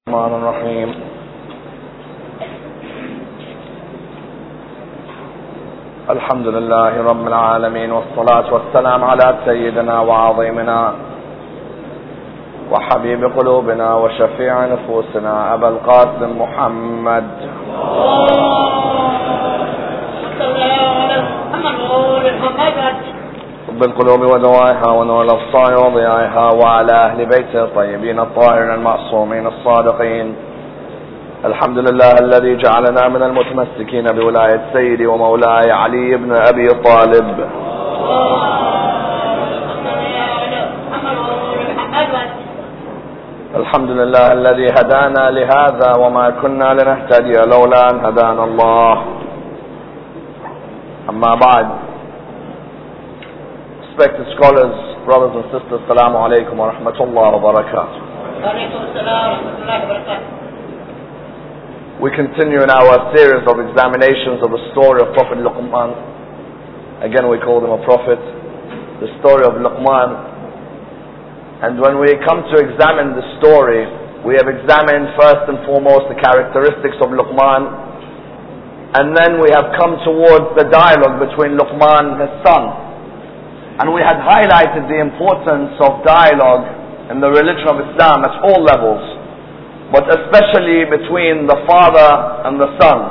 الرحمن الرحيم. الحمد لله رب العالمين، والصلاة والسلام على سيدنا وعظيمنا وحبيب قلوبنا وشفيع نفوسنا أبا القاسم محمد طب القلوب ودوائها ونور الأبصار وضيائها، وعلى أهل بيته الطيبين الطاهرين المعصومين الصادقين. الحمد لله الذي جعلنا من المتمسكين بولاية سيدي ومولاي علي بن أبي طالب. الحمد لله الذي هدانا لهذا وما كنا لنهتدي لولا أن هدانا الله. أما بعد. Respected scholars, brothers and sisters, Assalamu alaikum wa rahmatullahi wa barakatuh. We continue in our series of examinations of the story of Prophet Luqman. Again, we call him a prophet. The story of Luqman. And when we come to examine the story, we have examined first and foremost the characteristics of Luqman. And then we have come towards the dialogue between Luqman and his son. And we had highlighted the importance of dialogue in the religion of Islam at all levels, but especially between the father and the son.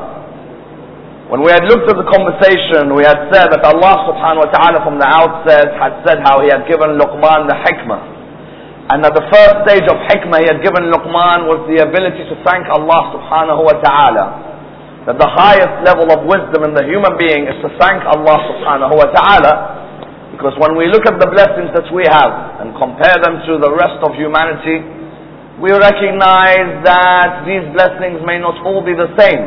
When we had looked at the conversation, we had said that Allah subhanahu wa ta'ala from the outset had said how He had given Luqman the hikmah. And at the first stage of hikmah He had given Luqman was the ability to thank Allah subhanahu wa ta'ala. That the highest level of wisdom in the human being is to thank Allah subhanahu wa ta'ala. Because when we look at the blessings that we have and compare them to the rest of humanity, we recognize that these blessings may not all be the same.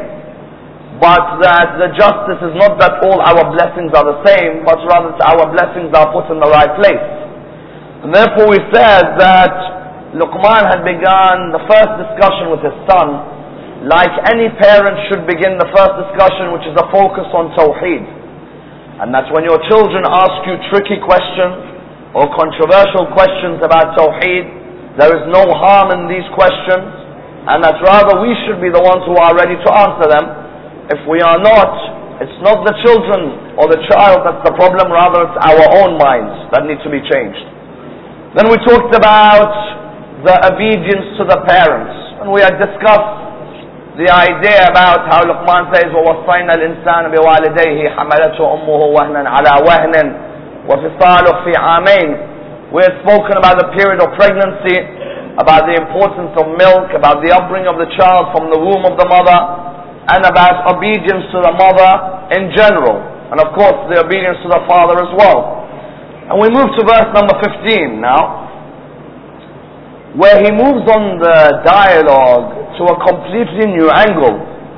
But that the justice is not that all our blessings are the same, but rather that our blessings are put in the right place. And therefore we said that Luqman had begun the first discussion with his son, like any parent should begin the first discussion, which is a focus on Tawheed. And that's when your children ask you tricky questions or controversial questions about Tawheed, there is no harm in these questions, and that rather we should be the ones who are ready to answer them. If we are not, it's not the children or the child that's the problem, rather it's our own minds that need to be changed. Then we talked about the obedience to the parents, and we had discussed the idea about how Luqman says, وَوَصَّيْنَا الْإِنسَانَ بِوَالِدَيْهِ حَمَلَتْهُ أُمُّهُ وَهْنًا عَلَى وَهْنٍ وَفِصَالُهُ فِي عَامَيْنِ. We have spoken about the period of pregnancy, about the importance of milk, about the upbringing of the child from the womb of the mother, and about obedience to the mother in general, and of course the obedience to the father as well. And we move to verse number 15 now, where he moves on the dialogue to a completely new angle.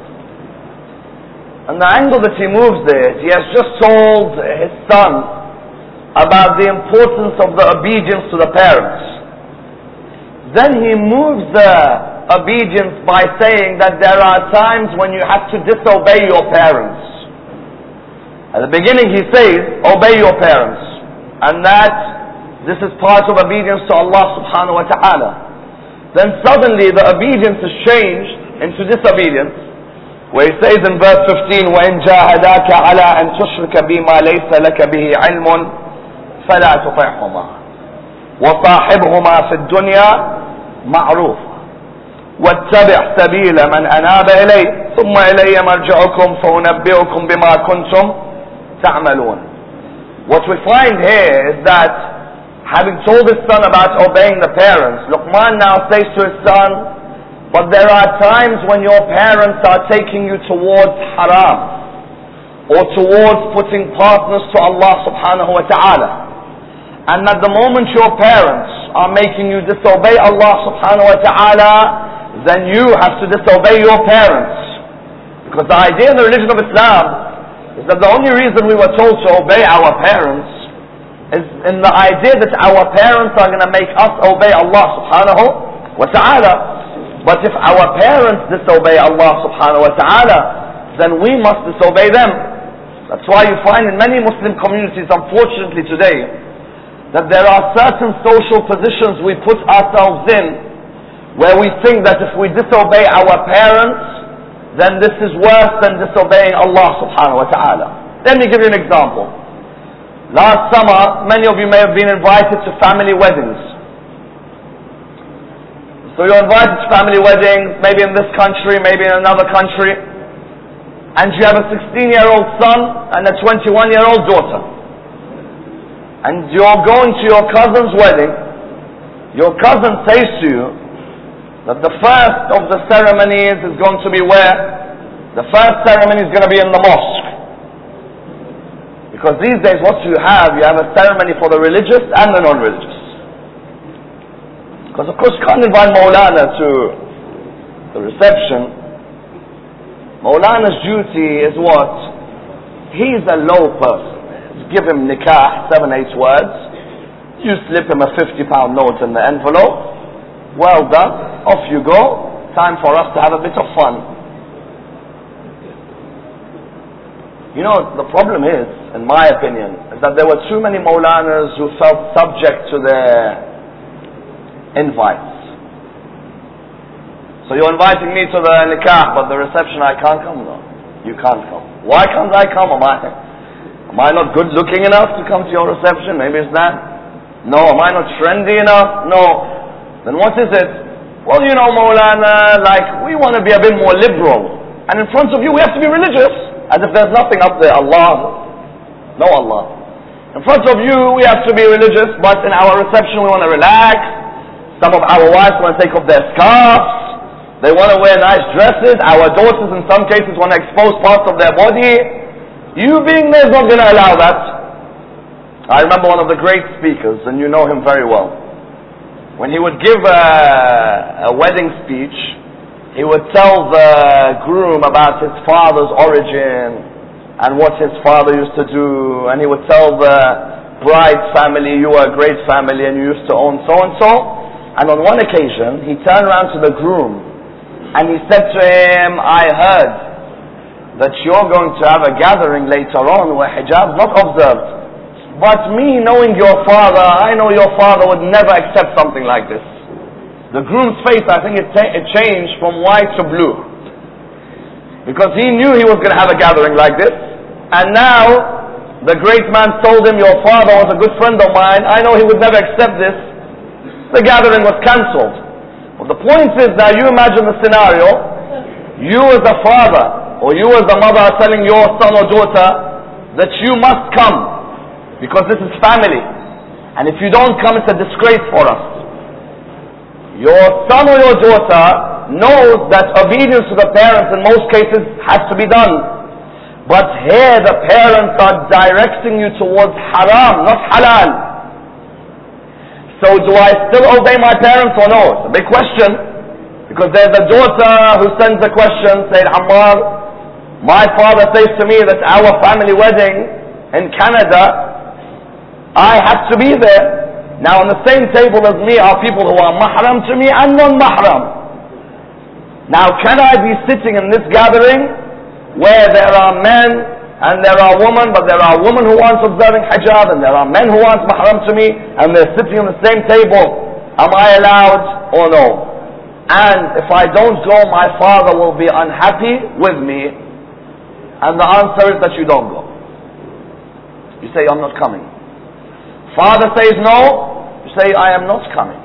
And the angle that he moves is, he has just told his son about the importance of the obedience to the parents. Then he moves the obedience by saying that there are times when you have to disobey your parents. At the beginning he says, obey your parents. And that this is part of obedience to Allah subhanahu wa ta'ala. Then suddenly the obedience is changed into disobedience, where he says in verse 15, وَإِنْ جَاهَدَاكَ عَلَىٰ أَنْ تُشْرِكَ بِمَا لَيْسَ لَكَ بِهِ عِلْمٌ فَلَا تُطِعْهُمَا وَصَاحِبْهُمَا فِي الدُّنْيَا مَعْرُوفًا وَاتَّبِعْ سَبِيلَ مَنْ أَنَابَ إِلَيَّ ثُمَّ إِلَيَّ مَرْجِعُكُمْ فَأُنَبِّئُكُمْ بِمَا كُنْتُمْ تَعْمَلُونَ. What we find here is that having told his son about obeying the parents, Luqman now says to his son, but there are times when your parents are taking you towards haram, or towards putting partners to Allah subhanahu wa ta'ala. And at the moment your parents are making you disobey Allah subhanahu wa ta'ala, then you have to disobey your parents. Because the idea in the religion of Islam is that the only reason we were told to obey our parents is in the idea that our parents are going to make us obey Allah subhanahu wa ta'ala. But if our parents disobey Allah subhanahu wa ta'ala, then we must disobey them. That's why you find in many Muslim communities, unfortunately today, that there are certain social positions we put ourselves in where we think that if we disobey our parents, then this is worse than disobeying Allah subhanahu wa ta'ala. Let me give you an example. Last summer, many of you may have been invited to family weddings. So you're invited to family weddings, maybe in this country, maybe in another country, and you have a 16-year-old son and a 21-year-old daughter. And you're going to your cousin's wedding. Your cousin says to you that the first of the ceremonies is going to be where? The first ceremony is going to be in the mosque. Because these days what you have a ceremony for the religious and the non-religious. Because of course you can't invite Maulana to the reception. Maulana's duty is what? He's a low person. Give him nikah, 7-8 words. You slip him a £50 note in the envelope. Well done. Off you go. Time for us to have a bit of fun. You know, the problem is, in my opinion, is that there were too many Maulanas who felt subject to their invites. So you're inviting me to the nikah, but the reception I can't come? No, you can't come. Why can't I come? Am I not good looking enough to come to your reception? Maybe it's that. No. Am I not trendy enough? No. Then what is it? Well, you know, Maulana, like, we want to be a bit more liberal. And in front of you we have to be religious. As if there's nothing up there. Allah. No Allah. In front of you we have to be religious, but in our reception we want to relax. Some of our wives want to take off their scarves. They want to wear nice dresses. Our daughters in some cases want to expose parts of their body. You being there is not going to allow that. I remember one of the great speakers, and you know him very well. When he would give a wedding speech, he would tell the groom about his father's origin and what his father used to do. And he would tell the bride's family, you were a great family and you used to own so and so. And on one occasion, he turned around to the groom and he said to him, I heard that you're going to have a gathering later on where hijab is not observed. But me knowing your father, I know your father would never accept something like this. The groom's face, I think it changed from white to blue. Because he knew he was going to have a gathering like this. And now, the great man told him, your father was a good friend of mine, I know he would never accept this. The gathering was cancelled. Well, the point is that you imagine the scenario, you as a father, or you as a mother are telling your son or daughter that you must come. Because this is family. And if you don't come, it's a disgrace for us. Your son or your daughter knows that obedience to the parents in most cases has to be done. But here the parents are directing you towards haram, not halal. So do I still obey my parents or no? It's a big question. Because there's a daughter who sends a question, saying, Ammar, my father says to me that our family wedding in Canada, I have to be there. Now on the same table as me are people who are mahram to me and non-mahram. Now can I be sitting in this gathering where there are men and there are women, but there are women who aren't observing hijab and there are men who aren't mahram to me and they're sitting on the same table? Am I allowed or no? And if I don't go, my father will be unhappy with me. And the answer is that you don't go. You say, I'm not coming. Father says no, you say, I am not coming.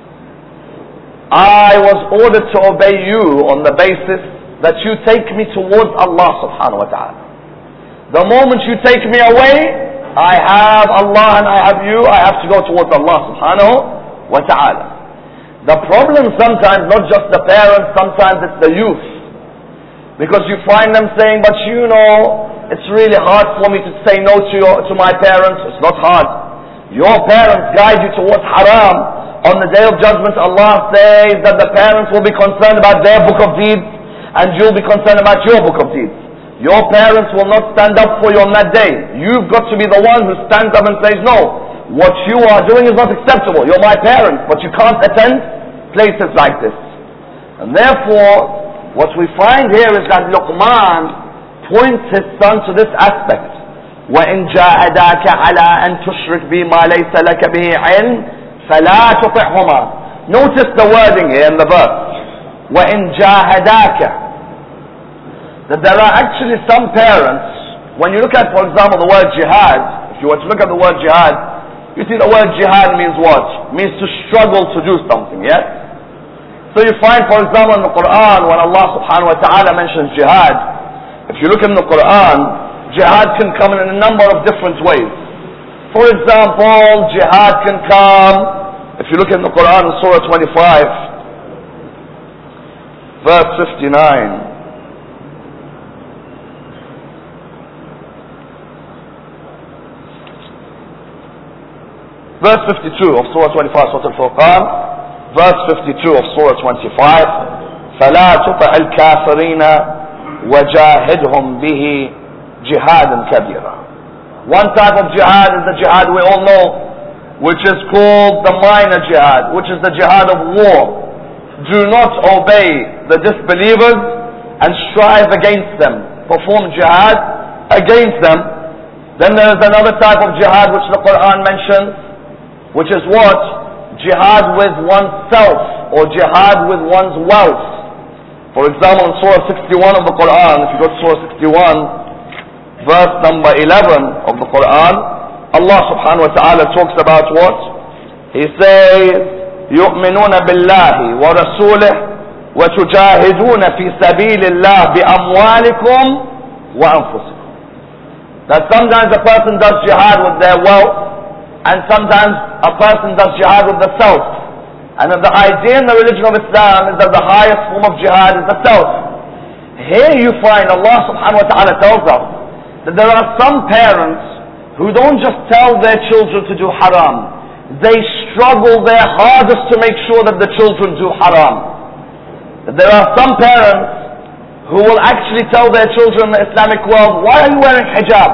I was ordered to obey you on the basis that you take me towards Allah subhanahu wa ta'ala. The moment you take me away, I have Allah and I have you, I have to go towards Allah subhanahu wa ta'ala. The problem sometimes, not just the parents, sometimes it's the youth. Because you find them saying, but you know, it's really hard for me to say no to my parents. It's not hard. Your parents guide you towards haram. On the day of judgment, Allah says that the parents will be concerned about their book of deeds and you'll be concerned about your book of deeds. Your parents will not stand up for you on that day. You've got to be the one who stands up and says, no, what you are doing is not acceptable. You're my parents, but you can't attend places like this. And therefore, what we find here is that Luqman points his son to this aspect. وَإِنْ جَاهَدَاكَ عَلَىٰ أَن تُشْرِكْ بِي مَا لَيْسَ لَكَ بِهِ عِلْمٍ فَلَا تُطِعْهُمَا Notice the wording here in the verse. وَإِنْ جَاهَدَاكَ. That there are actually some parents, when you look at, for example, the word jihad, if you were to look at the word jihad, you see the word jihad means what? Means to struggle to do something, yes? So you find, for example, in the Quran, when Allah subhanahu wa ta'ala mentions jihad, if you look in the Quran, jihad can come in a number of different ways. For example, jihad can come, if you look in the Quran in Surah 25, verse 59. Verse 52 of Surah 25, Surah Al-Furqan. Verse 52 of Surah 25. فَلَا تُطِعِ الْكَافِرِينَ وَجَاهِدْهُمْ بِهِ جِهَادًا كَبِيرًا. One type of jihad is the jihad we all know, which is called the minor jihad, which is the jihad of war. Do not obey the disbelievers and strive against them. Perform jihad against them. Then there is another type of jihad which the Quran mentions, which is what? Jihad with oneself, or jihad with one's wealth. For example, in Surah 61 of the Quran, if you go to Surah 61, verse number 11 of the Quran, Allah subhanahu wa ta'ala talks about what? He says, يؤمنون بالله ورسوله وتجاهدون في سبيل الله بأموالكم وأنفسكم. That sometimes a person does jihad with their wealth, and sometimes a person does jihad with the self. And the idea in the religion of Islam is that the highest form of jihad is the self. Here you find Allah subhanahu wa ta'ala tells us that there are some parents who don't just tell their children to do haram. They struggle their hardest to make sure that the children do haram. There are some parents who will actually tell their children in the Islamic world, why are you wearing hijab?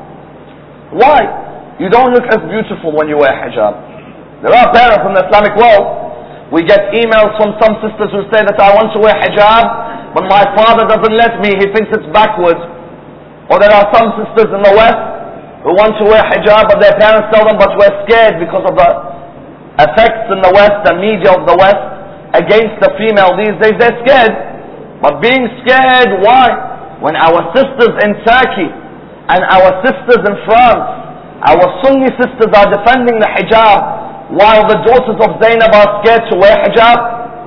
Why? You don't look as beautiful when you wear hijab. There are parents in the Islamic world. We get emails from some sisters who say that I want to wear hijab, but my father doesn't let me, he thinks it's backwards. Or there are some sisters in the West who want to wear hijab, but their parents tell them, but we're scared because of the effects in the West, the media of the West, against the female these days. They're scared. But being scared, why? When our sisters in Turkey and our sisters in France, our Sunni sisters are defending the hijab, while the daughters of Zainab are scared to wear hijab.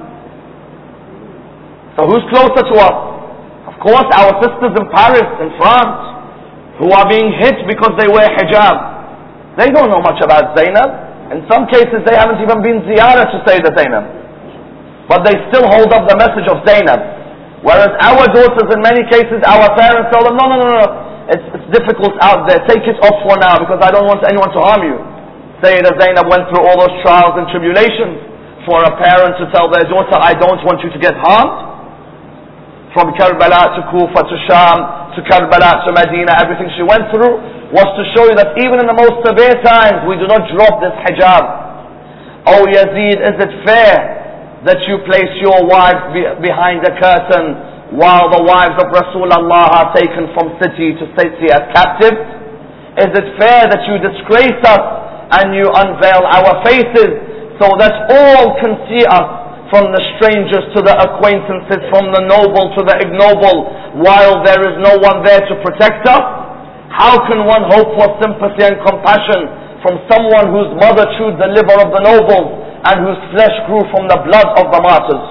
So who's closer to us? Of course, our sisters in Paris, in France, who are being hit because they wear hijab. They don't know much about Zainab. In some cases, they haven't even been ziyarah to Sayyidah Zainab. But they still hold up the message of Zainab. Whereas our daughters, in many cases, our parents tell them, no. It's difficult out there. Take it off for now because I don't want anyone to harm you. Sayyidah Zainab went through all those trials and tribulations for a parent to tell their daughter, I don't want you to get harmed. From Karbala to Kufa to Sham to Karbala to Medina, everything she went through was to show you that even in the most severe times, we do not drop this hijab. Oh Yazid, is it fair that you place your wives behind a curtain while the wives of Rasulullah are taken from city to city as captives? Is it fair that you disgrace us and you unveil our faces so that all can see us, from the strangers to the acquaintances, from the noble to the ignoble, while there is no one there to protect us? How can one hope for sympathy and compassion from someone whose mother chewed the liver of the nobles and whose flesh grew from the blood of the martyrs?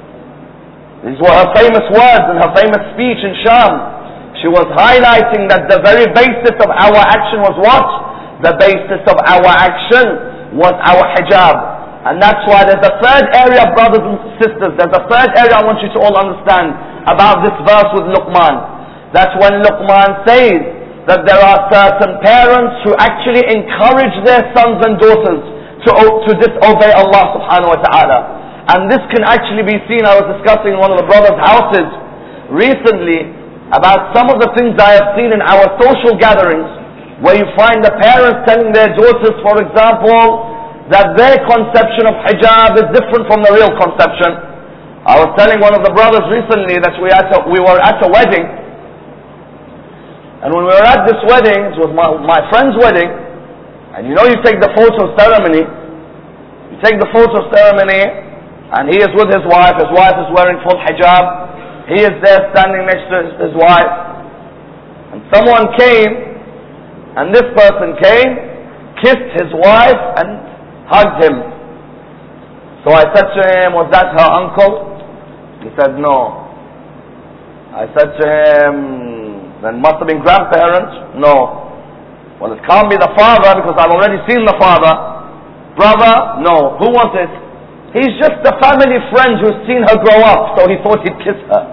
These were her famous words in her famous speech in Sham. She was highlighting that the very basis of our action was what? The basis of our action was our hijab. And that's why there's a third area, brothers and sisters, there's a third area I want you to all understand about this verse with Luqman. That's when Luqman says that there are certain parents who actually encourage their sons and daughters to disobey Allah subhanahu wa ta'ala. And this can actually be seen. I was discussing in one of the brothers' houses recently about some of the things I have seen in our social gatherings, where you find the parents telling their daughters, for example, that their conception of hijab is different from the real conception. I was telling one of the brothers recently that we were at a wedding, and when we were at this wedding, it was my friend's wedding, and you know you take the photo ceremony, you take the photo ceremony, and he is with his wife is wearing full hijab, he is there standing next to his wife, and someone came, and this person came, kissed his wife, and hugged him. So I said to him, was that her uncle? He said, no. I said to him, then must have been grandparents? No. Well, it can't be the father because I've already seen the father. Brother? No. Who was it? He's just a family friend who's seen her grow up, so he thought he'd kiss her.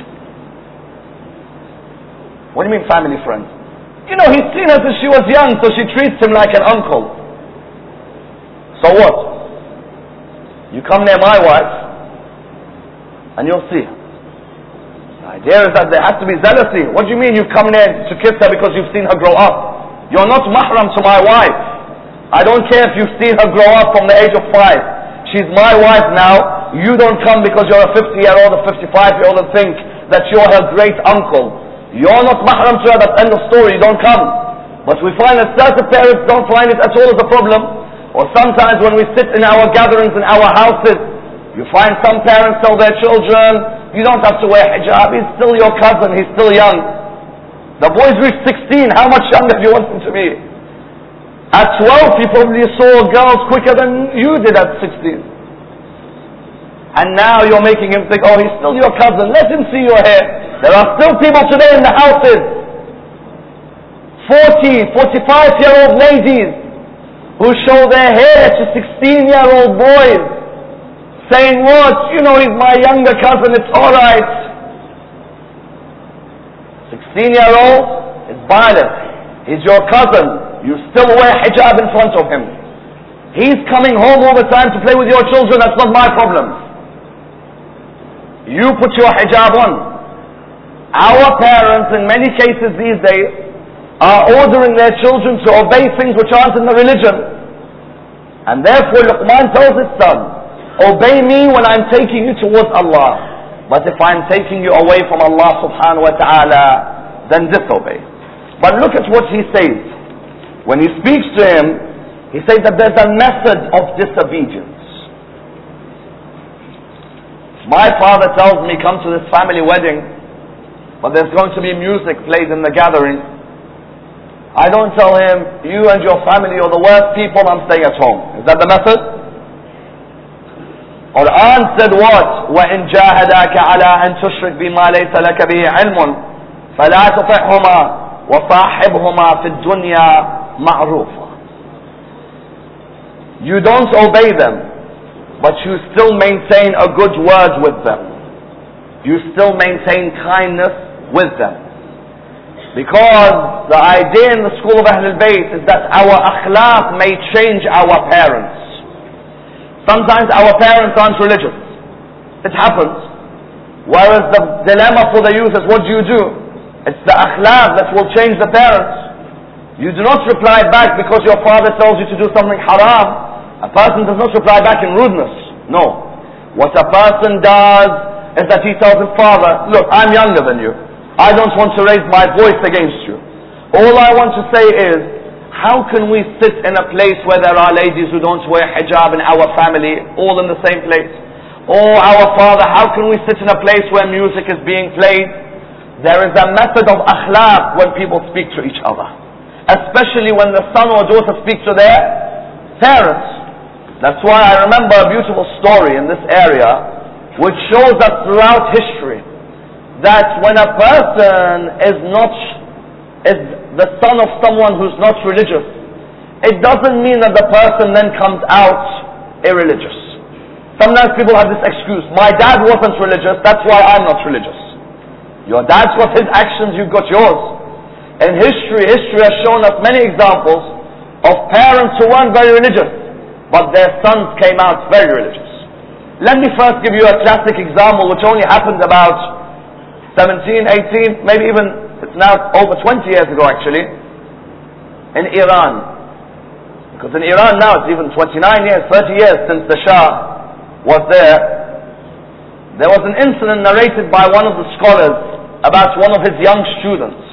What do you mean family friend? You know, he's seen her since she was young, so she treats him like an uncle. So what? You come near my wife, and you'll see. The idea is that there has to be jealousy. What do you mean you come near to kiss her because you've seen her grow up? You're not mahram to my wife. I don't care if you've seen her grow up from the age of 5. She's my wife now. You don't come because you're a 50-year-old or 55-year-old and think that you're her great uncle. You're not mahram to her, that's end of story, you don't come. But we find that certain parents don't find it at all as a problem. Or sometimes when we sit in our gatherings in our houses, you find some parents tell their children, you don't have to wear hijab, he's still your cousin, he's still young. The boy's reached 16, how much younger do you want him to be? At 12 he probably saw girls quicker than you did at 16. And now you're making him think, oh, he's still your cousin, let him see your hair. There are still people today in the houses, 40, 45-year-old ladies, who show their hair to 16-year-old boys, saying what? You know, he's my younger cousin, it's alright. 16-year-old is violent. He's your cousin. You still wear hijab in front of him. He's coming home all the time to play with your children, that's not my problem. You put your hijab on. Our parents, in many cases these days, are ordering their children to obey things which aren't in the religion. And therefore Luqman tells his son, obey me when I'm taking you towards Allah. But if I'm taking you away from Allah subhanahu wa ta'ala, then disobey. But look at what he says. When he speaks to him, he says that there's a method of disobedience. My father tells me, come to this family wedding, but there's going to be music played in the gathering. I don't tell him, you and your family are the worst people, I'm staying at home. Is that the method? Quran said what? وَإِن جَاهَدَاكَ عَلَىٰ أَن تُشْرِكْ بِمَا لَيْسَ لَكَ بِهِ عِلْمٌ فَلَا تُطِعْهُمَا وَصَاحِبْهُمَا فِي الدُّنْيَا مَعْرُوفًا. You don't obey them, but you still maintain a good word with them. You still maintain kindness with them. Because the idea in the school of Ahlul Bayt is that our akhlaq may change our parents. Sometimes our parents aren't religious. It happens. Whereas the dilemma for the youth is, what do? It's the akhlaq that will change the parents. You do not reply back because your father tells you to do something haram. A person does not reply back in rudeness. No. What a person does is that he tells his father, look, I'm younger than you. I don't want to raise my voice against you. All I want to say is, how can we sit in a place where there are ladies who don't wear hijab in our family, all in the same place? Or our father, how can we sit in a place where music is being played? There is a method of akhlaq when people speak to each other. Especially when the son or daughter speak to their parents. That's why I remember a beautiful story in this area, which shows us throughout history that when a person is the son of someone who's not religious, it doesn't mean that the person then comes out irreligious. Sometimes people have this excuse, my dad wasn't religious, that's why I'm not religious. Your dad's got his actions, you've got yours. In history has shown us many examples of parents who weren't very religious, but their sons came out very religious. Let me first give you a classic example which only happened about 17, 18, maybe even, it's now over 20 years ago actually, in Iran. Because in Iran now it's even 29 years, 30 years since the Shah was there. There was an incident narrated by one of the scholars about one of his young students.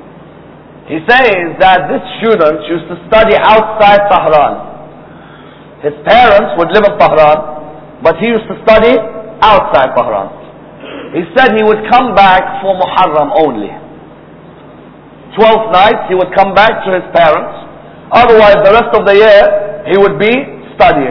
He says that this student used to study outside Tehran. His parents would live in Tehran, but he used to study outside Tehran. He said he would come back for Muharram only. 12th night he would come back to his parents. Otherwise the rest of the year he would be studying.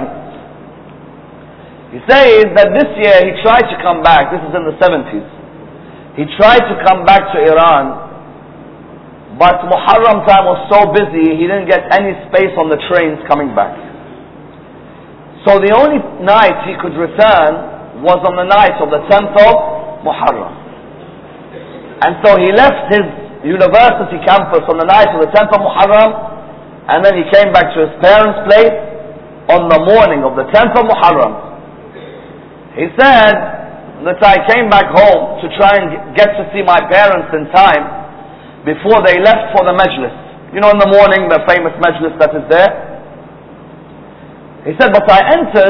He says that this year he tried to come back. This is in the 70s. He tried to come back to Iran, but Muharram time was so busy he didn't get any space on the trains coming back. So the only night he could return was on the night of the 10th of Muharram. And so he left his university campus on the night of the 10th of Muharram, and then he came back to his parents' place on the morning of the 10th of Muharram. He said that I came back home to try and get to see my parents in time before they left for the majlis. You know, in the morning, the famous majlis that is there. He said, but I entered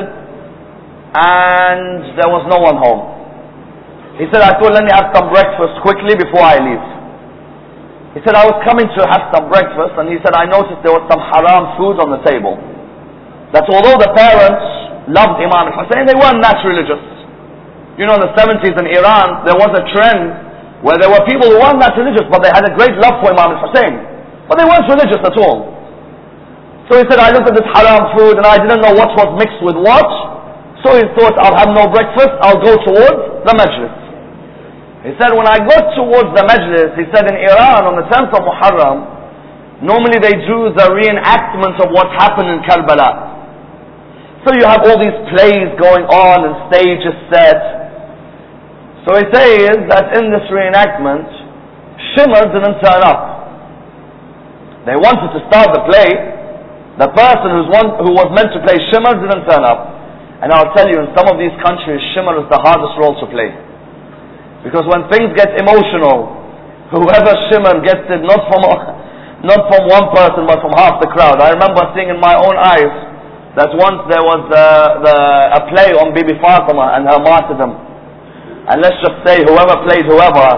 and there was no one home. He said, I thought, let me have some breakfast quickly before I leave. He said, I was coming to have some breakfast, and he said, I noticed there was some haram food on the table. That although the parents loved Imam al-Hussein, they weren't that religious. You know, in the 70s in Iran, there was a trend where there were people who weren't that religious, but they had a great love for Imam al-Hussein. But they weren't religious at all. So he said, I looked at this haram food, and I didn't know what was mixed with what. So he thought, I'll have no breakfast, I'll go towards the majlis. He said, when I got towards the majlis, he said, in Iran, on the 10th of Muharram, normally they do the reenactment of what happened in Karbala. So you have all these plays going on and stages set. So he says that in this reenactment, Shimr didn't turn up. They wanted to start the play. The person who was meant to play Shimr didn't turn up. And I'll tell you, in some of these countries, Shimr is the hardest role to play. Because when things get emotional, whoever Shimr gets it, not from one person, but from half the crowd. I remember seeing in my own eyes that once there was a play on Bibi Fatima and her martyrdom. And let's just say whoever played whoever,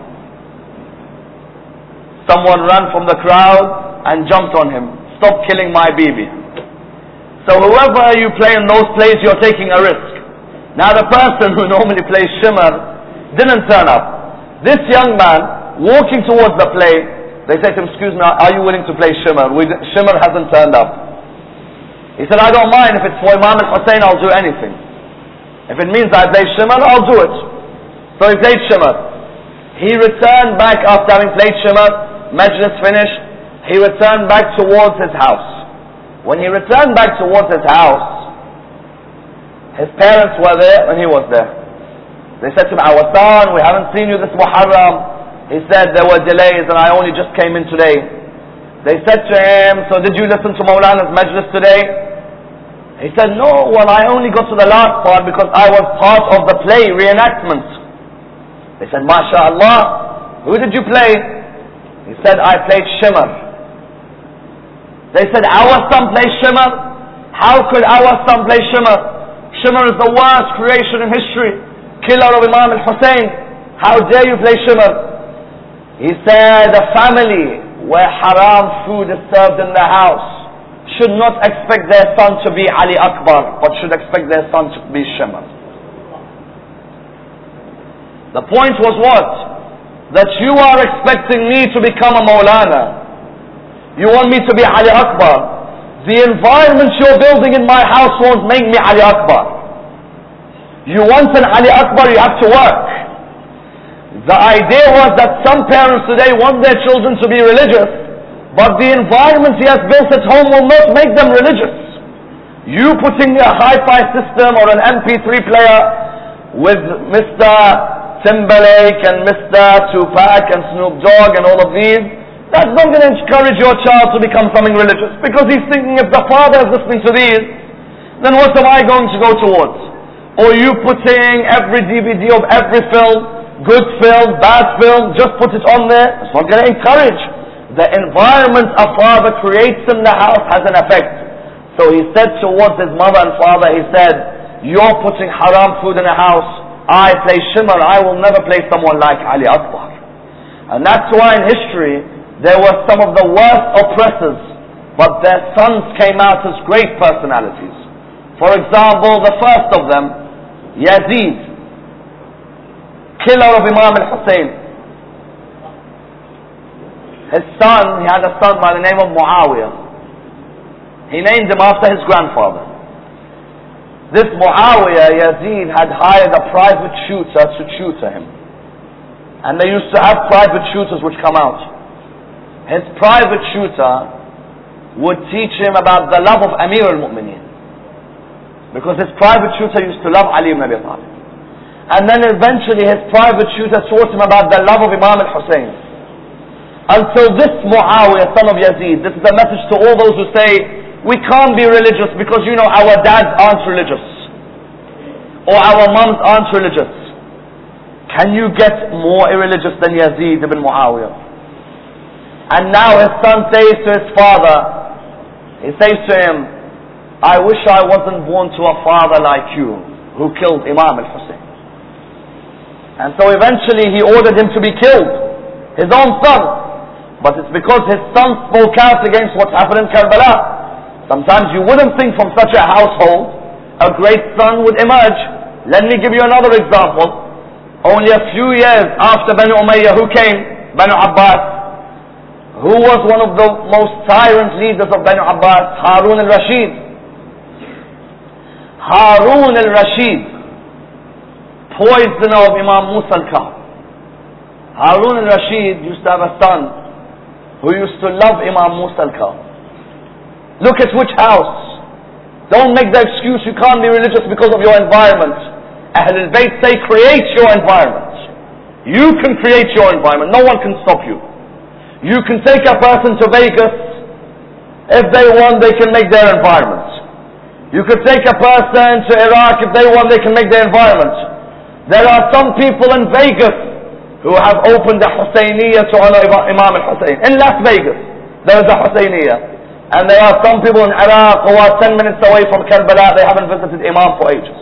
someone ran from the crowd and jumped on him. Stop killing my Bibi. So whoever you play in those plays, you're taking a risk. Now the person who normally plays Shimr didn't turn up. This young man walking towards the play, they said to him, excuse me, are you willing to play Shimr? Shimr hasn't turned up. He said, I don't mind. If it's for Imam al-Hussein, I'll do anything. If it means I play Shimr, I'll do it. So he played Shimr. He returned back after having played Shimr, majlis finished, he returned back towards his house. When he returned back towards his house, his parents were there and he was there. They said to him, our son, we haven't seen you this Muharram. He said, there were delays and I only just came in today. They said to him, so did you listen to Mawlana's majlis today? He said, no, well I only got to the last part because I was part of the play reenactment. They said, MashaAllah, who did you play? He said, I played Shimr. They said, our son plays Shimr? How could our son play Shimr? Shimr is the worst creation in history. Killer of Imam al-Hussein. How dare you play Shimr? He said, a family where haram food is served in the house should not expect their son to be Ali Akbar, but should expect their son to be Shimr. The point was what? That you are expecting me to become a Mawlana. You want me to be Ali Akbar. The environment you're building in my house won't make me Ali Akbar. You want an Ali Akbar, you have to work. The idea was that some parents today want their children to be religious, but the environment he has built at home will not make them religious. You putting a hi-fi system or an MP3 player with Mr. Timberlake and Mr. Tupac and Snoop Dogg and all of these, that's not going to encourage your child to become something religious, because he's thinking, if the father is listening to these, then what am I going to go towards? Or you putting every DVD of every film, good film, bad film, just put it on there, it's not going to encourage. The environment a father creates in the house has an effect. So he said towards his mother and father, he said, you're putting haram food in a house, I play Shimr, I will never play someone like Ali Akbar. And that's why in history, there were some of the worst oppressors, but their sons came out as great personalities. For example, the first of them, Yazid, killer of Imam al-Hussein. His son, he had a son by the name of Muawiyah. He named him after his grandfather. This Muawiyah, Yazid, had hired a private shooter to tutor him. And they used to have private shooters which come out. His private shooter would teach him about the love of Amir al-Mu'mineen. Because his private shooter used to love Ali ibn Abi Talib. And then eventually his private shooter taught him about the love of Imam al-Hussein. Until this Muawiyah, son of Yazid, this is a message to all those who say, we can't be religious because our dads aren't religious. Or our moms aren't religious. Can you get more irreligious than Yazid ibn Muawiyah? And now his son says to his father, he says to him, I wish I wasn't born to a father like you, who killed Imam al-Hussein. And so eventually he ordered him to be killed, his own son. But it's because his son spoke out against what happened in Karbala. Sometimes you wouldn't think from such a household, a great son would emerge. Let me give you another example. Only a few years after Banu Umayyah, who came? Banu Abbas. Who was one of the most tyrant leaders of Banu Abbas? Harun al-Rashid. Harun al-Rashid, poisoner of Imam Musa al-Ka'b. Harun al-Rashid used to have a son who used to love Imam Musa al-Ka'b. Look at which house. Don't make the excuse you can't be religious because of your environment. Ahl al-Bayt say create your environment. You can create your environment. No one can stop you. You can take a person to Vegas. If they want, they can make their environment. You could take a person to Iraq. If they want, they can make their environment. There are some people in Vegas who have opened a Husayniyah to honor Imam al-Hussein. In Las Vegas, there is a Husayniyah. And there are some people in Iraq who are 10 minutes away from Karbala. They haven't visited Imam for ages.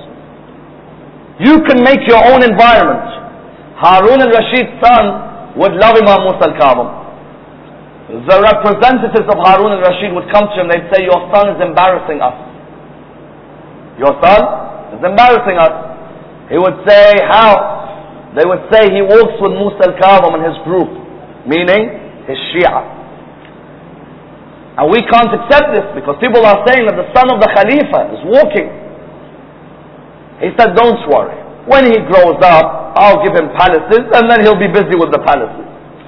You can make your own environment. Harun al-Rashid's son would love Imam Musa al-Kazim. The representatives of Harun al-Rashid would come to him. They'd say, your son is embarrassing us. Your son is embarrassing us. He would say, how? They would say he walks with Musa al-Kazim and his group, meaning his Shia. And we can't accept this because people are saying that the son of the Khalifa is walking. He said, don't worry. When he grows up, I'll give him palaces and then he'll be busy with the palaces.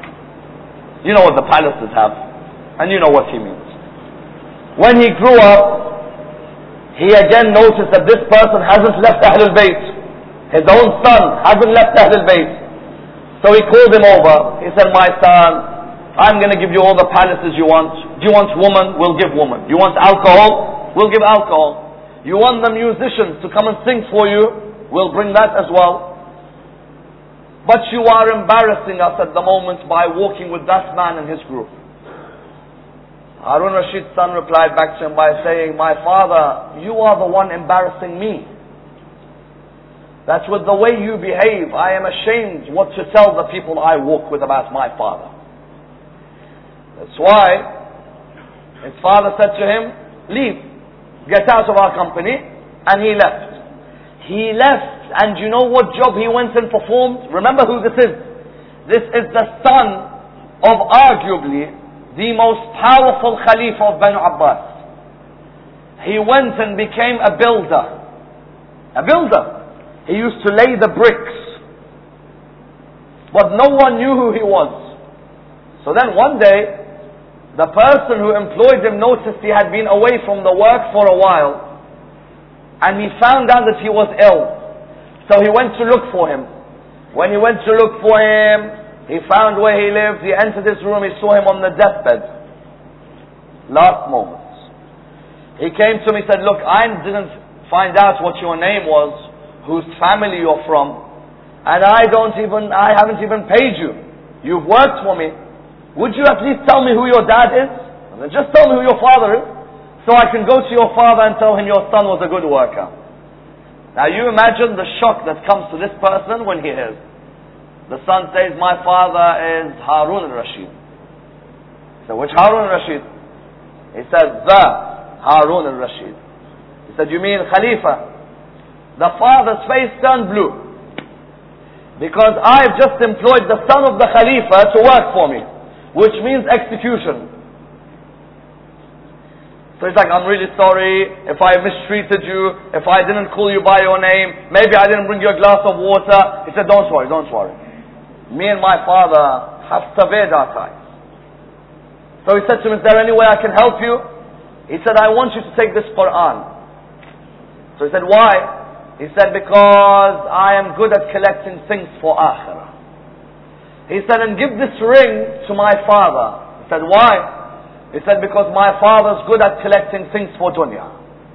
You know what the palaces have. And you know what he means. When he grew up, he again noticed that this person hasn't left Ahlul Bayt. His own son hasn't left Ahlul Bayt. So he called him over. He said, my son, I'm going to give you all the palaces you want. Do you want woman? We'll give woman. You want alcohol? We'll give alcohol. You want the musicians to come and sing for you? We'll bring that as well. But you are embarrassing us at the moment by walking with that man and his group. Harun Rashid's son replied back to him by saying, my father, you are the one embarrassing me. That's with the way you behave. I am ashamed what to tell the people I walk with about my father. That's why his father said to him, leave, get out of our company, and he left. He left, and you know what job he went and performed? Remember who this is. This is the son of arguably the most powerful Khalifa of Banu Abbas. He went and became a builder. A builder. He used to lay the bricks. But no one knew who he was. So then one day, the person who employed him noticed he had been away from the work for a while. And he found out that he was ill. So he went to look for him. When he went to look for him, he found where he lived. He entered his room. He saw him on the deathbed. Last moments. He came to me and said, look, I didn't find out what your name was, whose family you're from, and I haven't even paid you. You've worked for me. Would you at least tell me who your dad is? And then just tell me who your father is, so I can go to your father and tell him your son was a good worker. Now you imagine the shock that comes to this person when he hears. The son says, my father is Harun al-Rashid. So which Harun al-Rashid? He says, the Harun al-Rashid. He said, you mean Khalifa? The father's face turned blue. Because I've just employed the son of the Khalifa to work for me, which means execution. So he's like, I'm really sorry if I mistreated you, if I didn't call you by your name, maybe I didn't bring you a glass of water. He said, don't worry, don't worry. Me and my father have severed our ties. So he said to him, is there any way I can help you? He said, I want you to take this Quran. So he said, why? He said, because I am good at collecting things for akhirah. He said, and give this ring to my father. He said, why? He said, because my father's good at collecting things for dunya.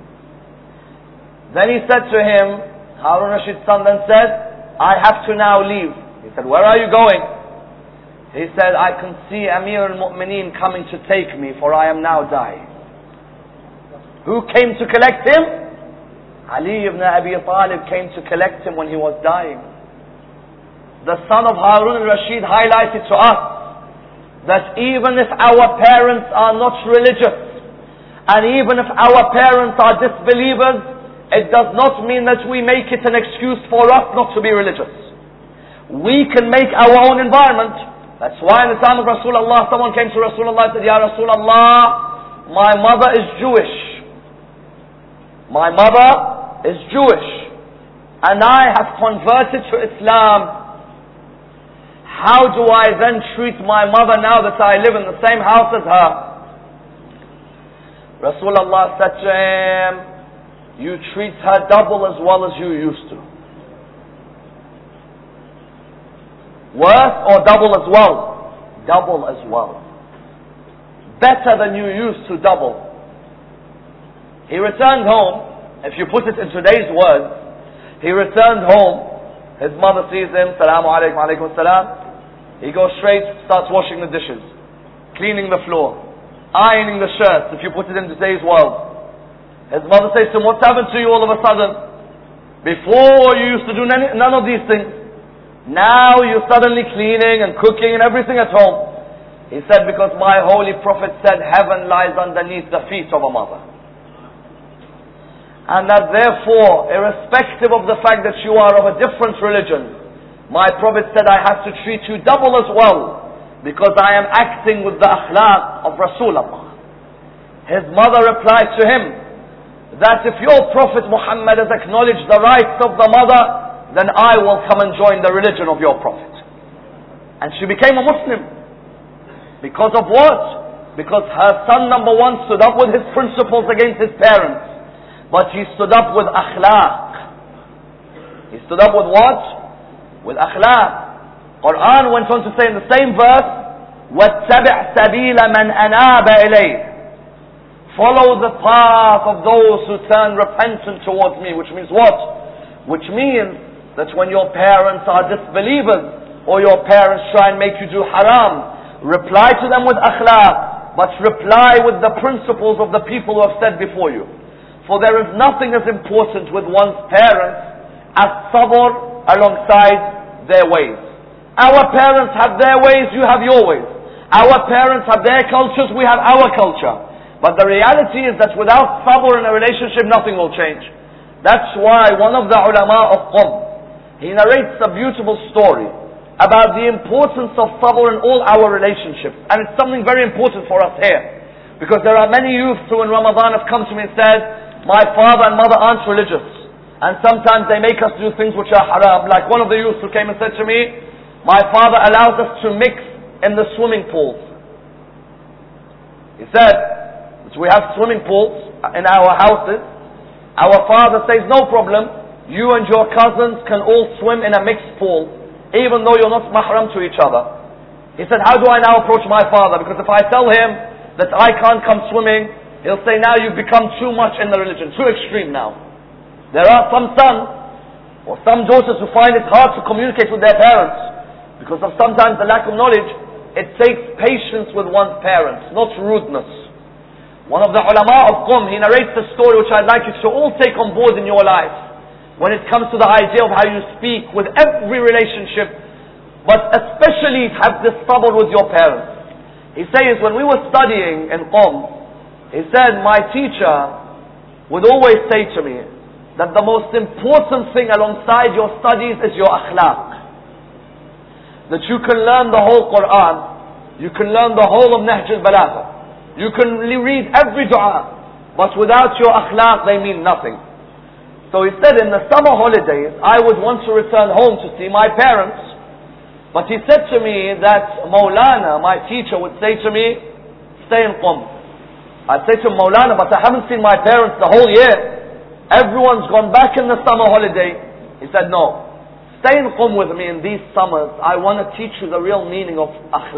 Then he said to him, Harun Rashid's son then said, I have to now leave. He said, where are you going? He said, I can see Amir al-Mu'mineen coming to take me, for I am now dying. Who came to collect him? Ali ibn Abi Talib came to collect him when he was dying. The son of Harun al-Rashid highlighted to us that even if our parents are not religious, and even if our parents are disbelievers, it does not mean that we make it an excuse for us not to be religious. We can make our own environment. That's why in the time of Rasulullah, someone came to Rasulullah and said, Ya Rasulullah, my mother is Jewish. My mother is Jewish, and I have converted to Islam. How do I then treat my mother now that I live in the same house as her? Rasulullah said to him, you treat her double as well as you used to. Worse or double as well? Double as well. Better than you used to double. He returned home. If you put it in today's words, he returned home. His mother sees him. Salamu alaykum, alaykum salam. He goes straight, starts washing the dishes, cleaning the floor, ironing the shirts, if you put it in today's world. His mother says to him, what's happened to you all of a sudden? Before you used to do none of these things. Now you're suddenly cleaning and cooking and everything at home. He said, because my holy prophet said heaven lies underneath the feet of a mother. And that therefore, irrespective of the fact that you are of a different religion, my Prophet said, I have to treat you double as well, because I am acting with the akhlaq of Rasulullah. His mother replied to him, that if your Prophet Muhammad has acknowledged the rights of the mother, then I will come and join the religion of your Prophet. And she became a Muslim. Because of what? Because her son, number one, stood up with his principles against his parents. But he stood up with akhlaq. He stood up with what? With akhlaq. Quran went on to say in the same verse, وَاتَّبِعْ سَبِيلَ مَنْ أَنَابَ إِلَيْهِ. Follow the path of those who turn repentant towards me. Which means what? Which means that when your parents are disbelievers, or your parents try and make you do haram, reply to them with akhlaq, but reply with the principles of the people who have said before you. For there is nothing as important with one's parents as sabr alongside their ways. Our parents have their ways, you have your ways. Our parents have their cultures, we have our culture. But the reality is that without sabr in a relationship, nothing will change. That's why one of the ulama of Qum, he narrates a beautiful story about the importance of sabr in all our relationships. And it's something very important for us here. Because there are many youths who in Ramadan have come to me and said, my father and mother aren't religious, and sometimes they make us do things which are haram. Like one of the youths who came and said to me, my father allows us to mix in the swimming pools. He said, we have swimming pools in our houses. Our father says, no problem, you and your cousins can all swim in a mixed pool, even though you're not mahram to each other. He said, how do I now approach my father? Because if I tell him that I can't come swimming, he'll say, now you've become too much in the religion, too extreme now. There are some sons or some daughters who find it hard to communicate with their parents because of sometimes the lack of knowledge. It takes patience with one's parents, not rudeness. One of the ulama of Qum, he narrates a story which I'd like you to all take on board in your life when it comes to the idea of how you speak with every relationship, but especially have this sabr with your parents. He says, when we were studying in Qum, he said, my teacher, would always say to me that the most important thing alongside your studies is your akhlaq. That you can learn the whole Quran, you can learn the whole of Nahj al-Balagha, you can read every dua, but without your akhlaq they mean nothing. So he said in the summer holidays, I would want to return home to see my parents. But he said to me that Maulana, my teacher, would say to me, stay in Qum. I'd say to him, Maulana, but I haven't seen my parents the whole year. Everyone's gone back in the summer holiday. He said, no. Stay in Qum with me in these summers. I want to teach you the real meaning of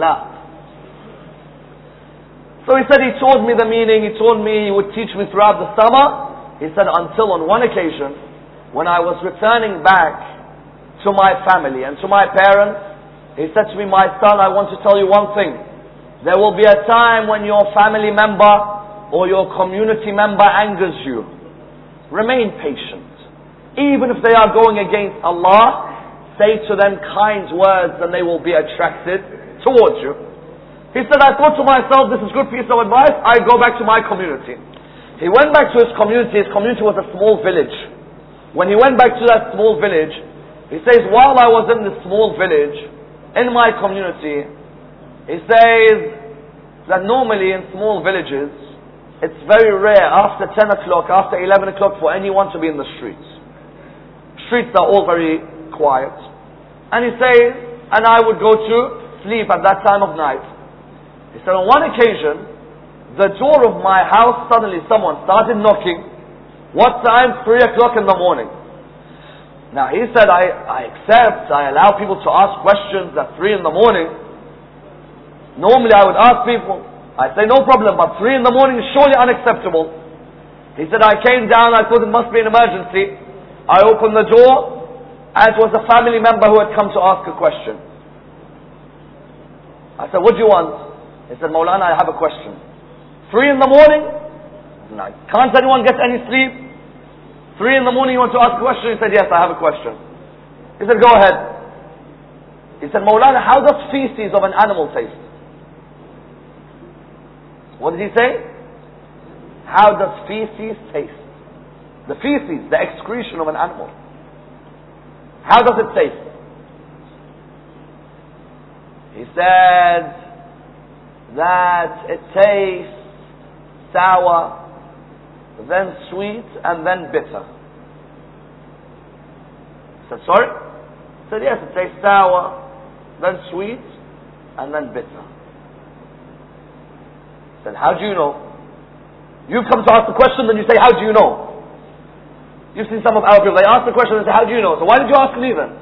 akhlaq. So he said he taught me the meaning. He told me he would teach me throughout the summer. He said until on one occasion, when I was returning back to my family and to my parents, he said to me, my son, I want to tell you one thing. There will be a time when your family member or your community member angers you. Remain patient. Even if they are going against Allah, say to them kind words and they will be attracted towards you. He said, I thought to myself, this is good piece of advice, I go back to my community. He went back to his community was a small village. When he went back to that small village, he says, while I was in this small village, in my community, he says that normally in small villages, it's very rare after 10 o'clock, after 11 o'clock for anyone to be in the streets. Streets are all very quiet. And he says, and I would go to sleep at that time of night. He said on one occasion, the door of my house, suddenly someone started knocking. What time? 3 o'clock in the morning. Now he said, I accept, I allow people to ask questions at 3 in the morning. Normally I would ask people, I say no problem, but 3 in the morning is surely unacceptable. He said, I came down, I thought it must be an emergency. I opened the door, and it was a family member who had come to ask a question. I said, what do you want? He said, Maulana, I have a question. 3 in the morning? No. Can't anyone get any sleep? 3 in the morning you want to ask a question? He said, yes, I have a question. He said, go ahead. He said, Maulana, how does feces of an animal taste? What did he say? How does feces taste? The feces, the excretion of an animal. How does it taste? He said that it tastes sour, then sweet, and then bitter. I said, sorry? He said, yes, it tastes sour, then sweet, and then bitter. I said, how do you know? You come to ask the question, then you say, how do you know? You've seen some of our people, they ask the question and say, how do you know? So why did you ask me then?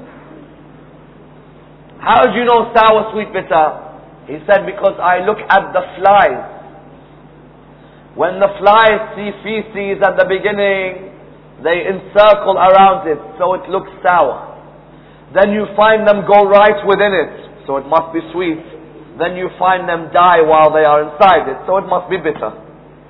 How do you know sour, sweet, bitter? He said, because I look at the flies. When the flies see feces at the beginning, they encircle around it, so it looks sour. Then you find them go right within it, so it must be sweet. Then you find them die while they are inside it, so it must be bitter.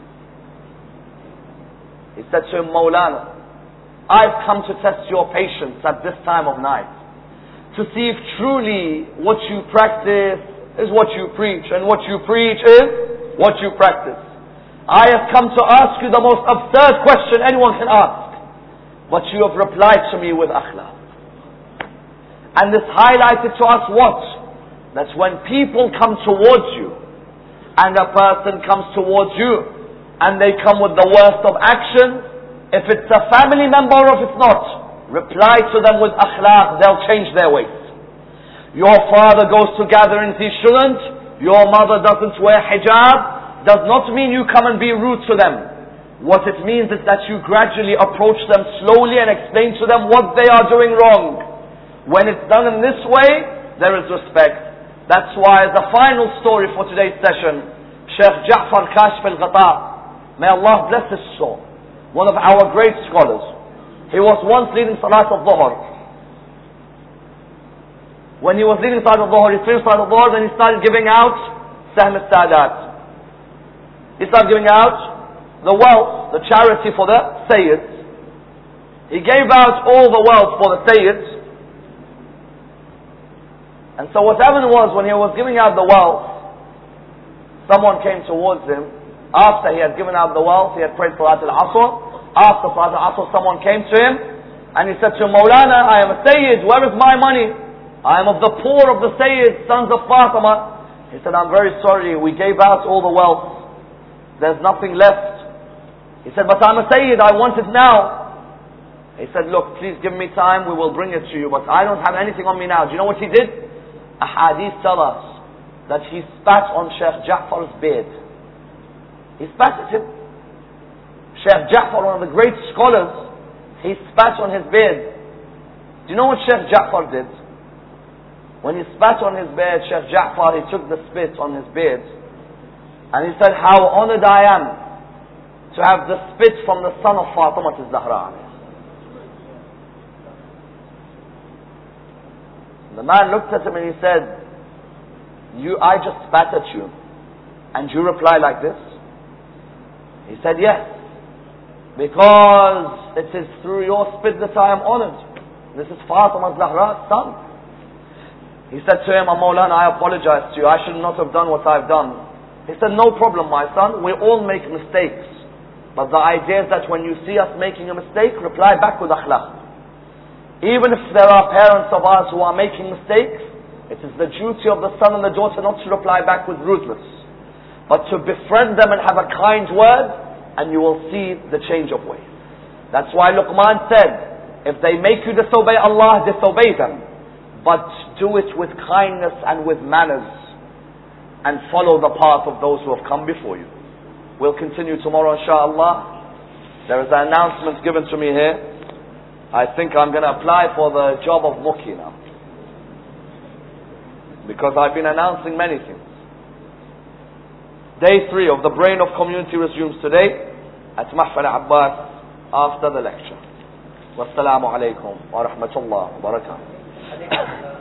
He said to him, Maulana, I've come to test your patience at this time of night, to see if truly what you practice is what you preach, and what you preach is what you practice. I have come to ask you the most absurd question anyone can ask, but you have replied to me with akhlaq. And this highlighted to us what? That when people come towards you, and a person comes towards you, and they come with the worst of actions, if it's a family member or if it's not, reply to them with akhlaq, they'll change their ways. Your father goes to gatherings he shouldn't, your mother doesn't wear hijab, does not mean you come and be rude to them. What it means is that you gradually approach them slowly and explain to them what they are doing wrong. When it's done in this way, there is respect. That's why the final story for today's session, Sheikh Ja'far Kashf al-Ghata, may Allah bless his soul, one of our great scholars. He was once leading Salat al-Dhuhr. When he was leading Salat al-Dhuhr, he finished Salat al-Dhuhr, then he started giving out Sahm al-Sadat. He started giving out the wealth, the charity for the Sayyids. He gave out all the wealth for the Sayyids. And so what happened was, when he was giving out the wealth, someone came towards him. After he had given out the wealth, he had prayed Salat al-Asr. After Salatul Asr, someone came to him and he said to him, Maulana, I am a Sayyid, where is my money? I am of the poor of the Sayyid, sons of Fatima. He said, I'm very sorry, we gave out all the wealth. There's nothing left. He said, but I'm a Sayyid, I want it now. He said, look, please give me time, we will bring it to you, but I don't have anything on me now. Do you know what he did? Ahadith tell us that he spat on Sheikh Ja'far's beard. He spat at him. Sheikh Ja'far, one of the great scholars, he spat on his beard. Do you know what Sheikh Ja'far did? When he spat on his beard, Sheikh Ja'far, he took the spit on his beard and he said, how honored I am to have the spit from the son of Fatima al-Zahra. The man looked at him and he said, I just spat at you and you reply like this? He said, yes, because it is through your spit that I am honored. This is Fatima al-Zahra's son. He said to him, Maulana, I apologize to you, I should not have done what I've done. He said, no problem my son, we all make mistakes. But the idea is that when you see us making a mistake, reply back with akhlaq. Even if there are parents of ours who are making mistakes, it is the duty of the son and the daughter not to reply back with rudeness, but to befriend them and have a kind word, and you will see the change of ways. That's why Luqman said, if they make you disobey Allah, disobey them, but do it with kindness and with manners, and follow the path of those who have come before you. We'll continue tomorrow inshaAllah. There is an announcement given to me here. I think I'm going to apply for the job of Mukhi now, because I've been announcing many things. Day 3 of the Brain of Community resumes today at Mahfal Abbas after the lecture. Wassalamu alaikum wa rahmatullah wa barakatuh.